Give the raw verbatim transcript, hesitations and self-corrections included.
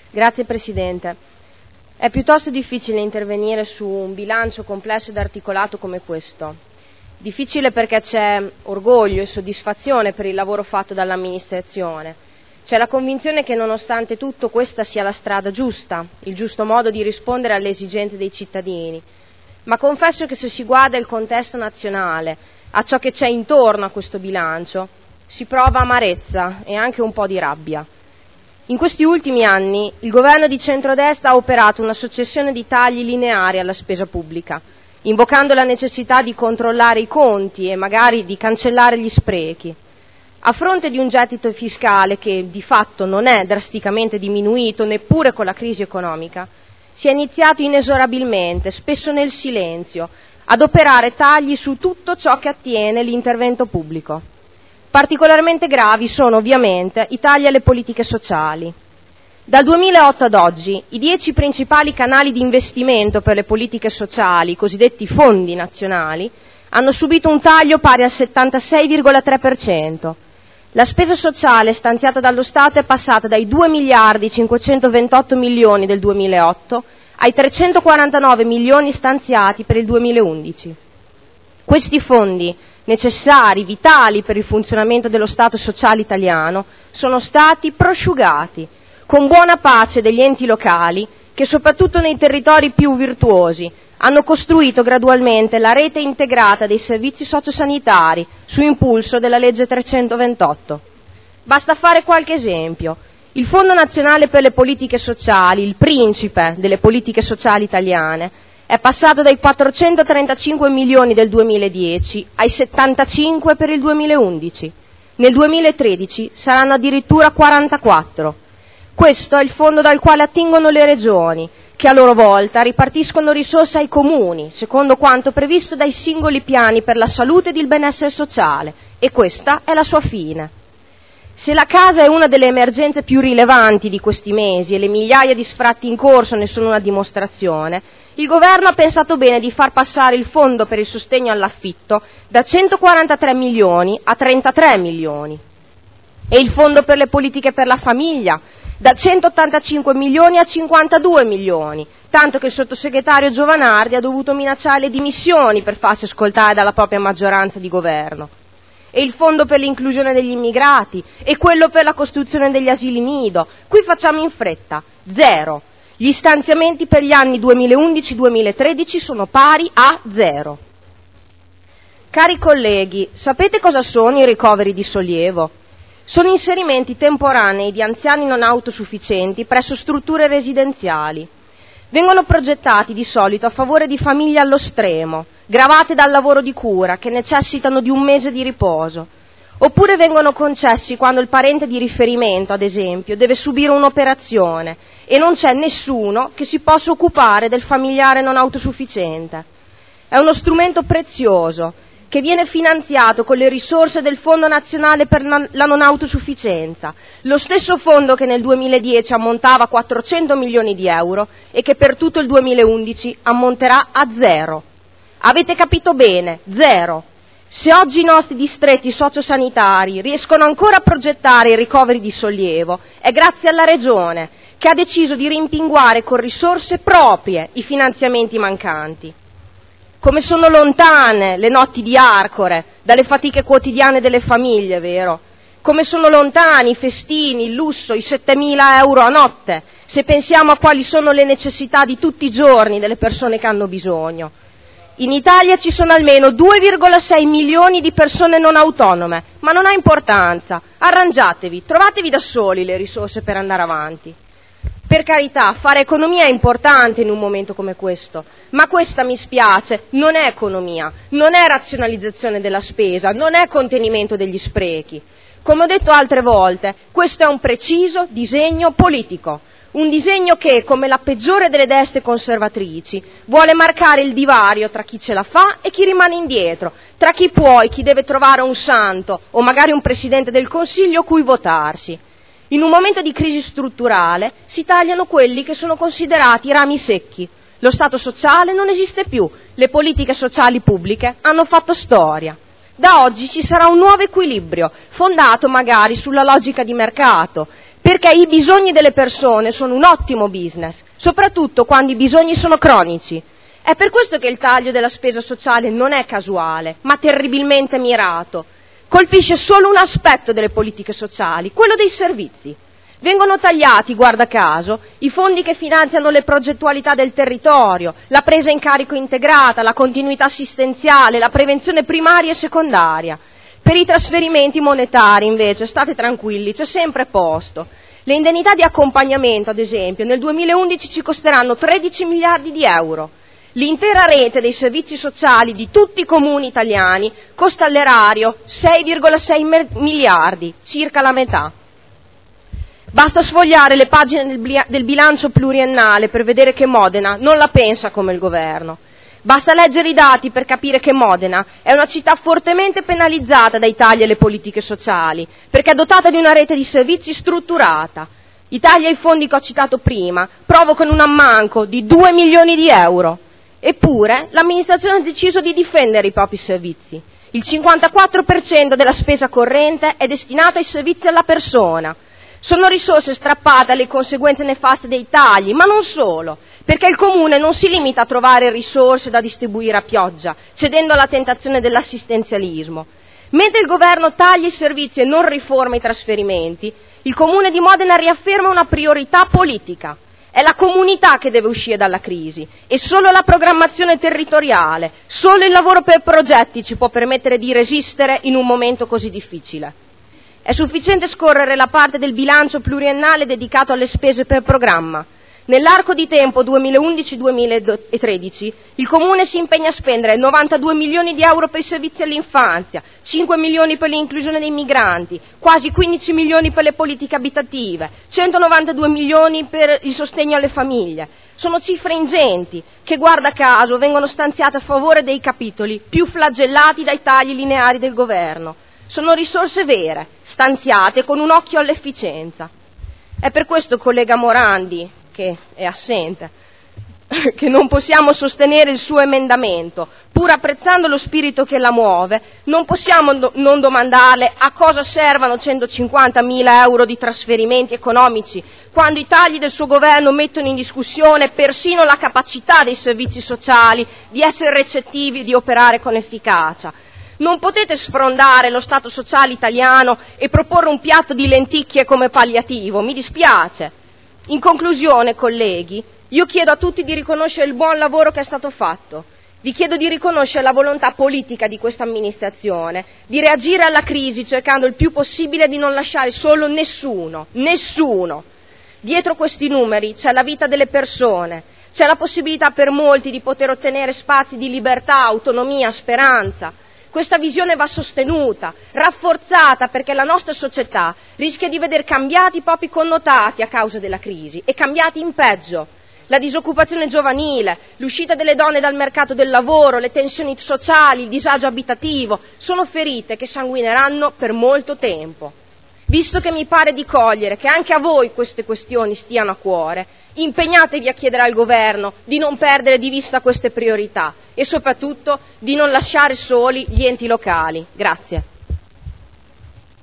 Grazie Presidente. È piuttosto difficile intervenire su un bilancio complesso ed articolato come questo. Difficile perché c'è orgoglio e soddisfazione per il lavoro fatto dall'amministrazione. C'è la convinzione che nonostante tutto questa sia la strada giusta, il giusto modo di rispondere alle esigenze dei cittadini. Ma confesso che se si guarda il contesto nazionale, a ciò che c'è intorno a questo bilancio, si prova amarezza e anche un po' di rabbia. In questi ultimi anni il governo di centrodestra ha operato una successione di tagli lineari alla spesa pubblica, invocando la necessità di controllare i conti e magari di cancellare gli sprechi. A fronte di un gettito fiscale che di fatto non è drasticamente diminuito neppure con la crisi economica, si è iniziato inesorabilmente, spesso nel silenzio, ad operare tagli su tutto ciò che attiene l'intervento pubblico. Particolarmente gravi sono ovviamente i tagli alle politiche sociali. Dal duemilaotto ad oggi i dieci principali canali di investimento per le politiche sociali, i cosiddetti fondi nazionali, hanno subito un taglio pari al settantasei virgola tre per cento. La spesa sociale stanziata dallo Stato è passata dai due miliardi cinquecentoventotto milioni del duemilaotto ai trecentoquarantanove milioni stanziati per il duemilaundici. Questi fondi, necessari, vitali per il funzionamento dello Stato sociale italiano, sono stati prosciugati, con buona pace degli enti locali che, soprattutto nei territori più virtuosi, hanno costruito gradualmente la rete integrata dei servizi sociosanitari su impulso della legge trecentoventotto. Basta fare qualche esempio. Il Fondo Nazionale per le Politiche Sociali, il principe delle politiche sociali italiane, è passato dai quattrocentotrentacinque milioni del duemiladieci ai settantacinque per il duemilaundici. Nel duemilatredici saranno addirittura quarantaquattro. Questo è il fondo dal quale attingono le regioni, che a loro volta ripartiscono risorse ai comuni, secondo quanto previsto dai singoli piani per la salute ed il benessere sociale, e questa è la sua fine. Se la casa è una delle emergenze più rilevanti di questi mesi e le migliaia di sfratti in corso ne sono una dimostrazione, il governo ha pensato bene di far passare il fondo per il sostegno all'affitto da centoquarantatré milioni a trentatré milioni e il fondo per le politiche per la famiglia da centottantacinque milioni a cinquantadue milioni, tanto che il sottosegretario Giovanardi ha dovuto minacciare le dimissioni per farsi ascoltare dalla propria maggioranza di governo. E il fondo per l'inclusione degli immigrati e quello per la costruzione degli asili nido. Qui facciamo in fretta, zero. Gli stanziamenti per gli anni duemilaundici duemilatredici sono pari a zero. Cari colleghi, sapete cosa sono i ricoveri di sollievo? Sono inserimenti temporanei di anziani non autosufficienti presso strutture residenziali. Vengono progettati di solito a favore di famiglie allo stremo, gravate dal lavoro di cura, che necessitano di un mese di riposo. Oppure vengono concessi quando il parente di riferimento, ad esempio, deve subire un'operazione e non c'è nessuno che si possa occupare del familiare non autosufficiente. È uno strumento prezioso che viene finanziato con le risorse del Fondo Nazionale per la Non Autosufficienza, lo stesso fondo che nel duemiladieci ammontava a quattrocento milioni di euro e che per tutto il duemilaundici ammonterà a zero. Avete capito bene, zero. Se oggi i nostri distretti sociosanitari riescono ancora a progettare i ricoveri di sollievo, è grazie alla Regione, che ha deciso di rimpinguare con risorse proprie i finanziamenti mancanti. Come sono lontane le notti di Arcore dalle fatiche quotidiane delle famiglie, vero? Come sono lontani i festini, il lusso, i settemila euro a notte, se pensiamo a quali sono le necessità di tutti i giorni delle persone che hanno bisogno. In Italia ci sono almeno due virgola sei milioni di persone non autonome, ma non ha importanza, arrangiatevi, trovatevi da soli le risorse per andare avanti. Per carità, fare economia è importante in un momento come questo, ma questa, mi spiace, non è economia, non è razionalizzazione della spesa, non è contenimento degli sprechi. Come ho detto altre volte, questo è un preciso disegno politico, un disegno che, come la peggiore delle destre conservatrici, vuole marcare il divario tra chi ce la fa e chi rimane indietro, tra chi può e chi deve trovare un santo o magari un presidente del Consiglio cui votarsi. In un momento di crisi strutturale si tagliano quelli che sono considerati rami secchi. Lo Stato sociale non esiste più, le politiche sociali pubbliche hanno fatto storia. Da oggi ci sarà un nuovo equilibrio, fondato magari sulla logica di mercato, perché i bisogni delle persone sono un ottimo business, soprattutto quando i bisogni sono cronici. È per questo che il taglio della spesa sociale non è casuale, ma terribilmente mirato. Colpisce solo un aspetto delle politiche sociali, quello dei servizi. Vengono tagliati, guarda caso, i fondi che finanziano le progettualità del territorio, la presa in carico integrata, la continuità assistenziale, la prevenzione primaria e secondaria. Per i trasferimenti monetari, invece, state tranquilli, c'è sempre posto. Le indennità di accompagnamento, ad esempio, nel duemilaundici ci costeranno tredici miliardi di euro. L'intera rete dei servizi sociali di tutti i comuni italiani costa all'erario sei virgola sei miliardi, circa la metà. Basta sfogliare le pagine del bilancio pluriennale per vedere che Modena non la pensa come il governo. Basta leggere i dati per capire che Modena è una città fortemente penalizzata dai tagli alle politiche sociali, perché è dotata di una rete di servizi strutturata. I tagli ai fondi che ho citato prima provocano un ammanco di due milioni di euro. Eppure l'amministrazione ha deciso di difendere i propri servizi. Il cinquantaquattro per cento della spesa corrente è destinato ai servizi alla persona. Sono risorse strappate alle conseguenze nefaste dei tagli, ma non solo, perché il Comune non si limita a trovare risorse da distribuire a pioggia, cedendo alla tentazione dell'assistenzialismo. Mentre il governo taglia i servizi e non riforma i trasferimenti, il Comune di Modena riafferma una priorità politica. È la comunità che deve uscire dalla crisi e solo la programmazione territoriale, solo il lavoro per progetti ci può permettere di resistere in un momento così difficile. È sufficiente scorrere la parte del bilancio pluriennale dedicato alle spese per programma. Nell'arco di tempo duemilaundici duemilatredici il Comune si impegna a spendere novantadue milioni di euro per i servizi all'infanzia, cinque milioni per l'inclusione dei migranti, quasi quindici milioni per le politiche abitative, centonovantadue milioni per il sostegno alle famiglie. Sono cifre ingenti che, guarda caso, vengono stanziate a favore dei capitoli più flagellati dai tagli lineari del governo. Sono risorse vere, stanziate con un occhio all'efficienza. È per questo, collega Morandi, che è assente, che non possiamo sostenere il suo emendamento. Pur apprezzando lo spirito che la muove, non possiamo do- non domandarle a cosa servano centocinquantamila euro di trasferimenti economici, quando i tagli del suo governo mettono in discussione persino la capacità dei servizi sociali di essere recettivi e di operare con efficacia. Non potete sfrondare lo Stato sociale italiano e proporre un piatto di lenticchie come palliativo, mi dispiace. In conclusione, colleghi, io chiedo a tutti di riconoscere il buon lavoro che è stato fatto. Vi chiedo di riconoscere la volontà politica di questa amministrazione, di reagire alla crisi cercando il più possibile di non lasciare solo nessuno, nessuno. Dietro questi numeri c'è la vita delle persone, c'è la possibilità per molti di poter ottenere spazi di libertà, autonomia, speranza. Questa visione va sostenuta, rafforzata, perché la nostra società rischia di veder cambiati i propri connotati a causa della crisi e cambiati in peggio. La disoccupazione giovanile, l'uscita delle donne dal mercato del lavoro, le tensioni sociali, il disagio abitativo sono ferite che sanguineranno per molto tempo. Visto che mi pare di cogliere che anche a voi queste questioni stiano a cuore, impegnatevi a chiedere al governo di non perdere di vista queste priorità e soprattutto di non lasciare soli gli enti locali. Grazie.